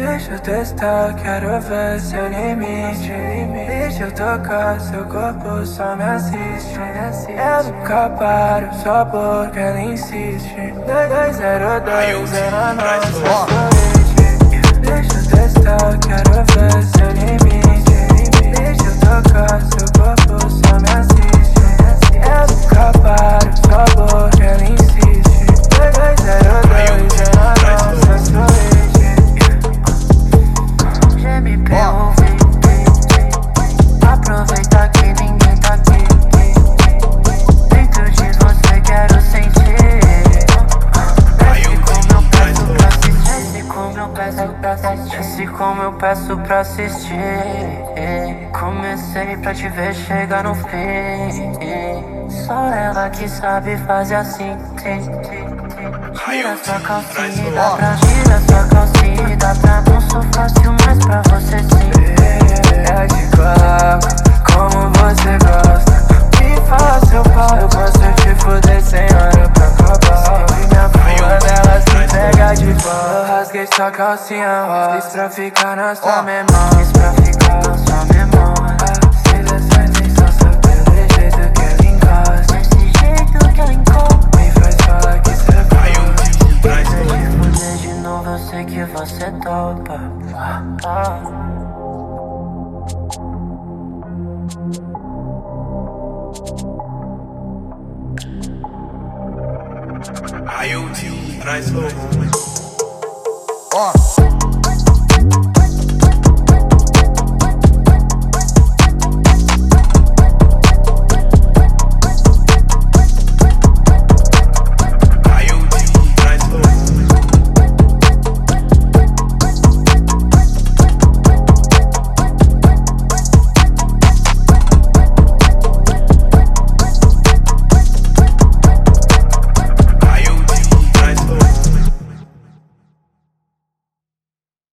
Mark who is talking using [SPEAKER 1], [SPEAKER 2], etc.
[SPEAKER 1] Deixa eu testar, quero ver seu limite. Deixa eu tocar, seu corpo só me assiste. Eu nunca paro, só porque ela insiste. 202 é na nossa suíte. Deixa eu testar, quero ver seu limite. Deixa eu tocar, seu corpo só me assiste. Eu nunca paro, só porque ela insiste. 202 é na nossa suíte.
[SPEAKER 2] Aproveita que ninguém tá aqui. Dentro de você quero sentir. Desce como eu peço pra assistir. Desce como eu peço pra assistir. Comecei pra te ver chegar no fim. Só ela que sabe fazer assim. Tira sua calcinha, dá pra tirar sua calcinha. Dá pra não sou fácil, mas pra você sim.
[SPEAKER 1] Eu te coloco como você gosta. Me fala seu pau, eu posso te fuder sem hora pra acabar. Sempre minha porra dela se pega de boa. Eu rasguei sua calcinha rosa. Fiz pra ficar na sua memória.
[SPEAKER 2] Fiz pra ficar na sua memória.
[SPEAKER 1] Se der certo, só saber do jeito que ela encosta.
[SPEAKER 2] Desse jeito que ela encosta.
[SPEAKER 1] Me faz falar que cê gosta.
[SPEAKER 2] Se fuder de novo, eu sei que você topa.
[SPEAKER 3] Aí o tio traz o